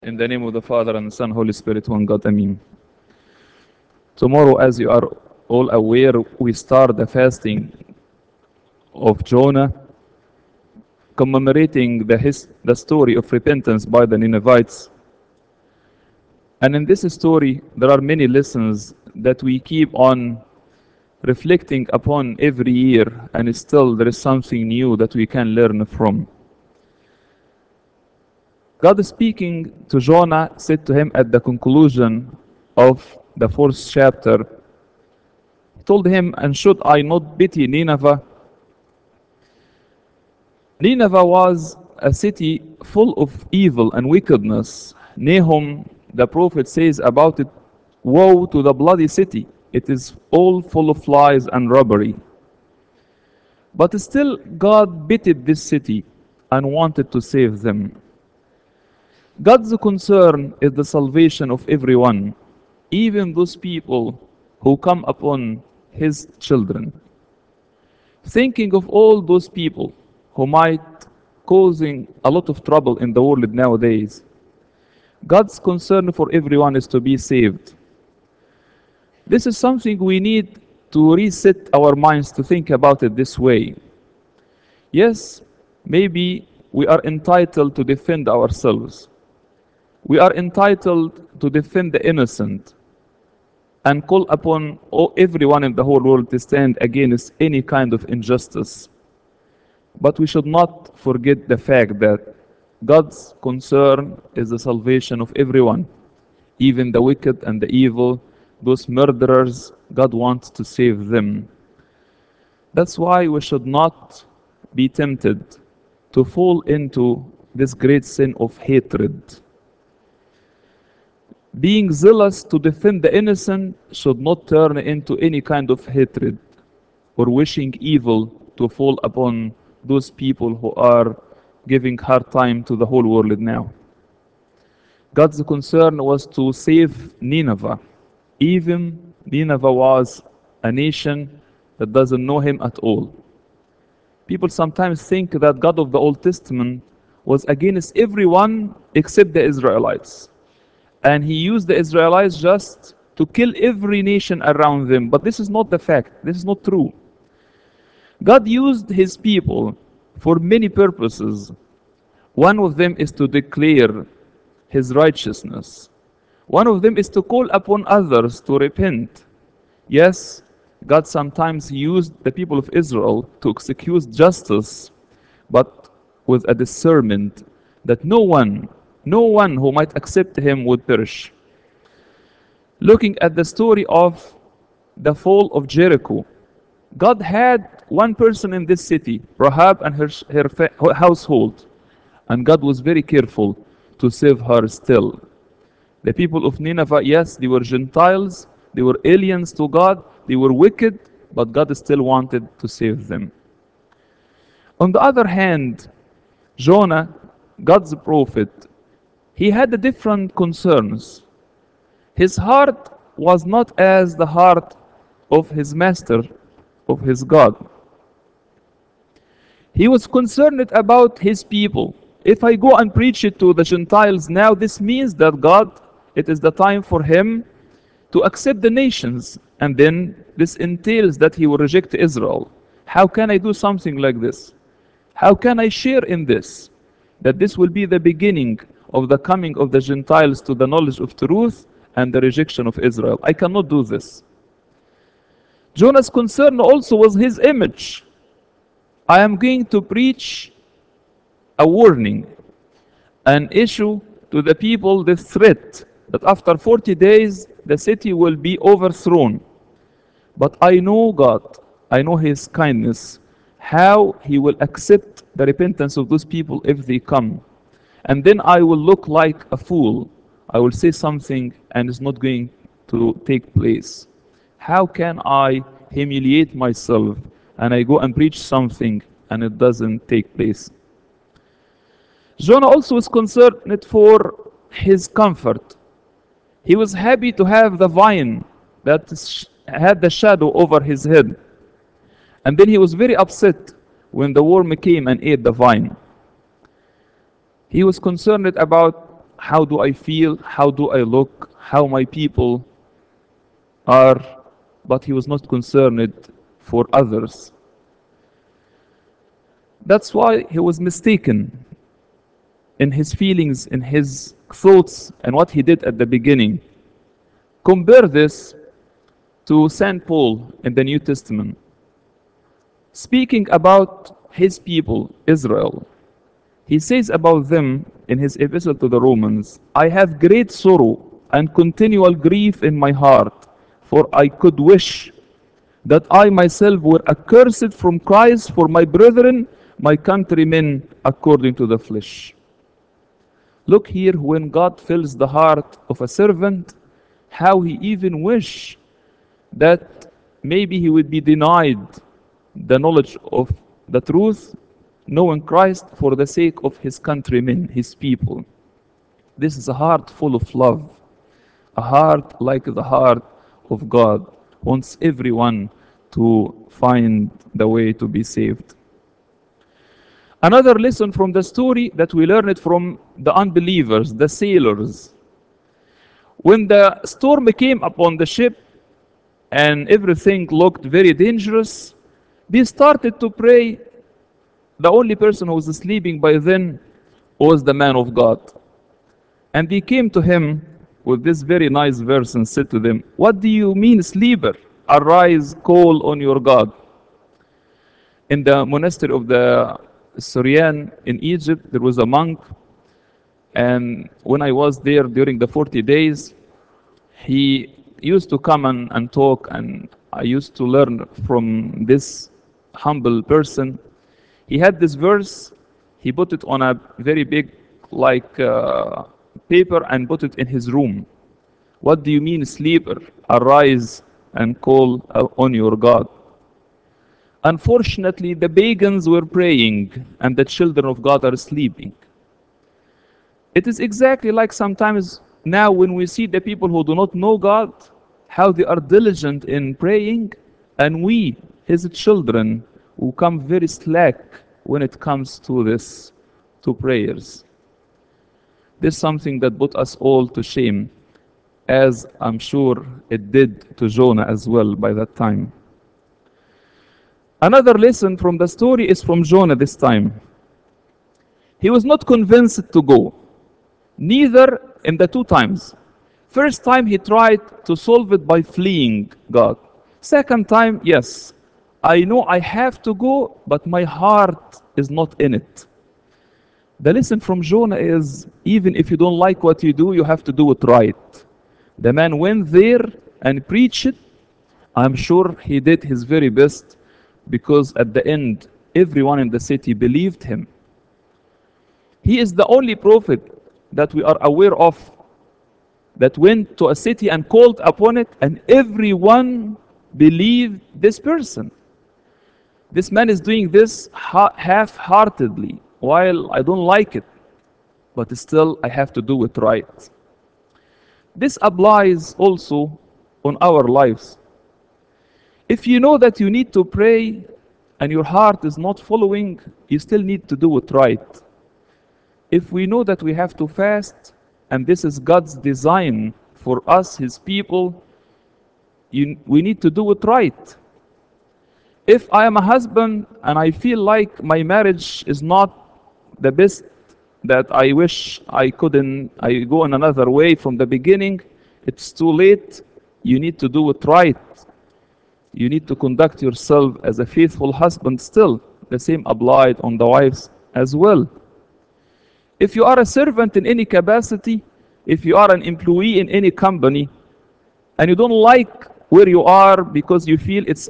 In the name of the Father and the Son, Holy Spirit, one God, Amen. Tomorrow, as you are all aware, we start the fasting of Jonah, commemorating the story of repentance by the Ninevites. And in this story, there are many lessons that we keep on reflecting upon every year, and still there is something new that we can learn from. God speaking to Jonah said to him at the conclusion of the fourth chapter, he told him, "And should I not pity Nineveh?" Nineveh was a city full of evil and wickedness. Nahum, the prophet, says about it, "Woe to the bloody city! It is all full of lies and robbery." But still, God pitied this city and wanted to save them. God's concern is the salvation of everyone, even those people who come upon His children. Thinking of all those people who might causing a lot of trouble in the world nowadays, God's concern for everyone is to be saved. This is something we need to reset our minds to think about it this way. Yes, maybe we are entitled to defend ourselves. We are entitled to defend the innocent and call upon everyone in the whole world to stand against any kind of injustice. But we should not forget the fact that God's concern is the salvation of everyone, even the wicked and the evil, those murderers. God wants to save them. That's why we should not be tempted to fall into this great sin of hatred. Being zealous to defend the innocent should not turn into any kind of hatred or wishing evil to fall upon those people who are giving hard time to the whole world now. God's concern was to save Nineveh. Even Nineveh was a nation that doesn't know Him at all. People sometimes think that God of the Old Testament was against everyone except the Israelites. And He used the Israelites just to kill every nation around them. But this is not the fact. This is not true. God used His people for many purposes. One of them is to declare His righteousness. One of them is to call upon others to repent. Yes, God sometimes used the people of Israel to execute justice, but with a discernment that no one who might accept Him would perish. Looking at the story of the fall of Jericho, God had one person in this city, Rahab and her household, and God was very careful to save her still. The people of Nineveh, yes, they were Gentiles, they were aliens to God, they were wicked, but God still wanted to save them. On the other hand, Jonah, God's prophet, he had different concerns. His heart was not as the heart of his master, of his God. He was concerned about his people. If I go and preach it to the Gentiles now, this means that God, it is the time for Him to accept the nations. And then this entails that He will reject Israel. How can I do something like this? How can I share in this? That this will be the beginning of the coming of the Gentiles to the knowledge of truth and the rejection of Israel. I cannot do this. Jonah's concern also was his image. I am going to preach a warning, an issue to the people, the threat that after 40 days the city will be overthrown. But I know God, I know His kindness, how He will accept the repentance of those people if they come. And then I will look like a fool. I will say something and it's not going to take place. How can I humiliate myself and I go and preach something and it doesn't take place? Jonah also was concerned for his comfort. He was happy to have the vine that had the shadow over his head. And then he was very upset when the worm came and ate the vine. He was concerned about how do I feel, how do I look, how my people are, but he was not concerned for others. That's why he was mistaken in his feelings, in his thoughts, and what he did at the beginning. Compare this to St. Paul in the New Testament, speaking about his people, Israel. He says about them in his epistle to the Romans, I have great sorrow and continual grief in my heart, for I could wish that I myself were accursed from Christ for my brethren, my countrymen, according to the flesh. Look here, when God fills the heart of a servant, how he even wish that maybe he would be denied the knowledge of the truth, knowing Christ for the sake of his countrymen, his people. This is a heart full of love, a heart like the heart of God, wants everyone to find the way to be saved. Another lesson from the story that we learned from the unbelievers, the sailors. When the storm came upon the ship and everything looked very dangerous, they started to pray. The only person who was sleeping by then was the man of God. And they came to him with this very nice verse and said to them, what do you mean, sleeper? Arise, call on your God. In the monastery of the Syrian in Egypt, there was a monk, and when I was there during the 40 days, he used to come and talk, and I used to learn from this humble person. He had this verse, he put it on a very big, like, paper and put it in his room. What do you mean, sleeper? Arise and call on your God. Unfortunately, the pagans were praying and the children of God are sleeping. It is exactly like sometimes now when we see the people who do not know God, how they are diligent in praying, and we, his children, who come very slack when it comes to this, to prayers. This is something that put us all to shame, as I'm sure it did to Jonah as well by that time. Another lesson from the story is from Jonah this time. He was not convinced to go, neither in the two times. First time he tried to solve it by fleeing God. Second time, yes, I know I have to go, but my heart is not in it. The lesson from Jonah is, even if you don't like what you do, you have to do it right. The man went there and preached it. I'm sure he did his very best, because at the end, everyone in the city believed him. He is the only prophet that we are aware of that went to a city and called upon it, and everyone believed this person. This man is doing this half-heartedly, while I don't like it, but still I have to do it right. This applies also on our lives. If you know that you need to pray and your heart is not following, you still need to do it right. If we know that we have to fast, and this is God's design for us, his people, we need to do it right. If I am a husband and I feel like my marriage is not the best, that I wish I go in another way from the beginning, it's too late. You need to do it right. You need to conduct yourself as a faithful husband still. The same applied on the wives as well. If you are a servant in any capacity, if you are an employee in any company, and you don't like where you are because you feel it's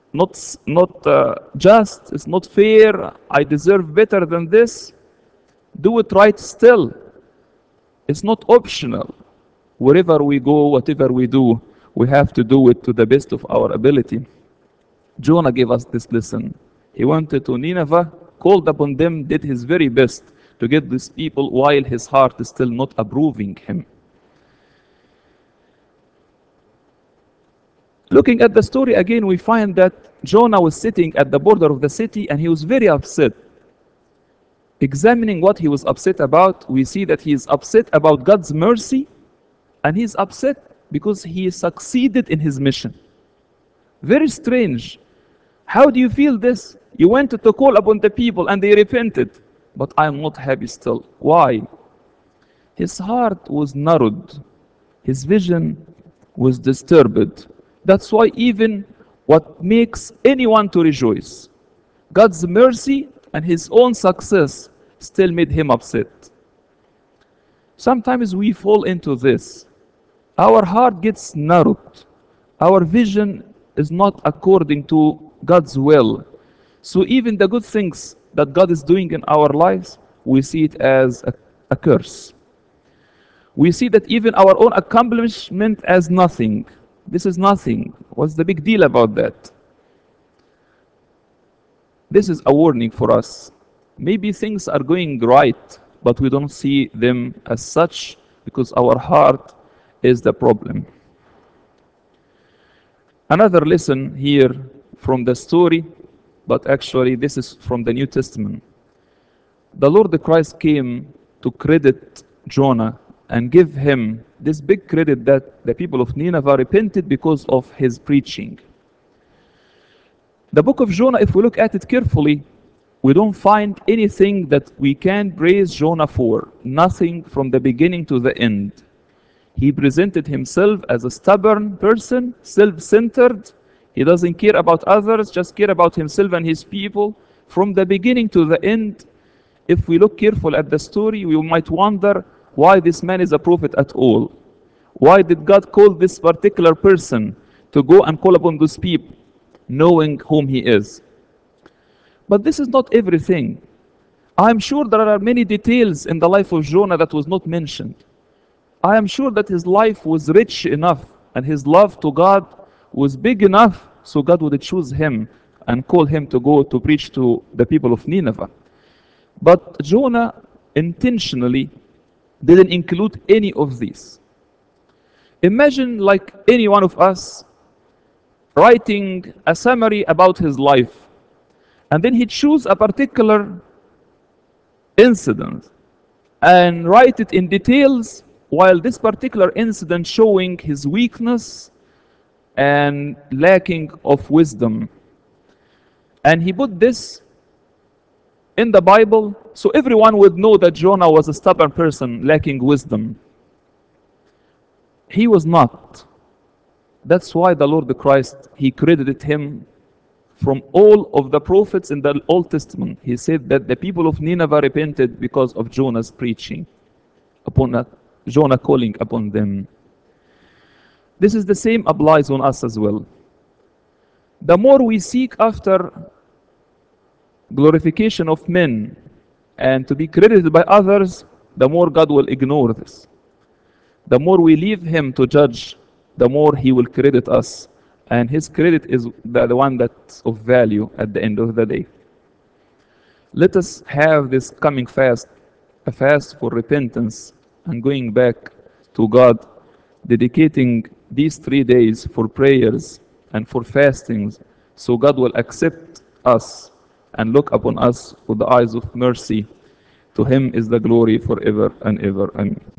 not just, it's not fair, I deserve better than this, do it right still. It's not optional. Wherever we go, whatever we do, we have to do it to the best of our ability. Jonah gave us this lesson. He went to Nineveh, called upon them, did his very best to get these people while his heart is still not approving him. Looking at the story again, we find that Jonah was sitting at the border of the city and he was very upset. Examining what he was upset about, we see that he is upset about God's mercy, and he's upset because he succeeded in his mission. Very strange. How do you feel this? You went to call upon the people and they repented, but I am not happy still. Why? His heart was narrowed. His vision was disturbed. That's why even what makes anyone to rejoice, God's mercy and his own success still made him upset. Sometimes we fall into this. Our heart gets narrowed. Our vision is not according to God's will. So even the good things that God is doing in our lives, we see it as a curse. We see that even our own accomplishment as nothing. This is nothing. What's the big deal about that? This is a warning for us. Maybe things are going right, but we don't see them as such because our heart is the problem. Another lesson here from the story, but actually this is from the New Testament. The Lord Christ came to credit Jonah and give him this big credit that the people of Nineveh repented because of his preaching. The book of Jonah, if we look at it carefully, we don't find anything that we can praise Jonah for. Nothing from the beginning to the end. He presented himself as a stubborn person, self-centered. He doesn't care about others, just care about himself and his people. From the beginning to the end, if we look careful at the story, we might wonder why this man is a prophet at all. Why did God call this particular person to go and call upon those people, knowing whom he is? But this is not everything. I'm sure there are many details in the life of Jonah that was not mentioned. I am sure that his life was rich enough and his love to God was big enough so God would choose him and call him to go to preach to the people of Nineveh. But Jonah intentionally didn't include any of these. Imagine like any one of us writing a summary about his life, and then he choose a particular incident and write it in details, while this particular incident showing his weakness and lacking of wisdom. And he put this in the Bible so everyone would know that Jonah was a stubborn person lacking wisdom. He was not. That's why the Lord Christ, he credited him from all of the prophets in the Old Testament. He said that the people of Nineveh repented because of Jonah's preaching, upon Jonah calling upon them. This is the same applies on us as well. The more we seek after glorification of men and to be credited by others, the more God will ignore this. The more we leave him to judge, the more he will credit us. And his credit is the one that's of value at the end of the day. Let us have this coming fast, a fast for repentance and going back to God, dedicating these 3 days for prayers and for fastings, so God will accept us and look upon us with the eyes of mercy. To him is the glory forever and ever. Amen.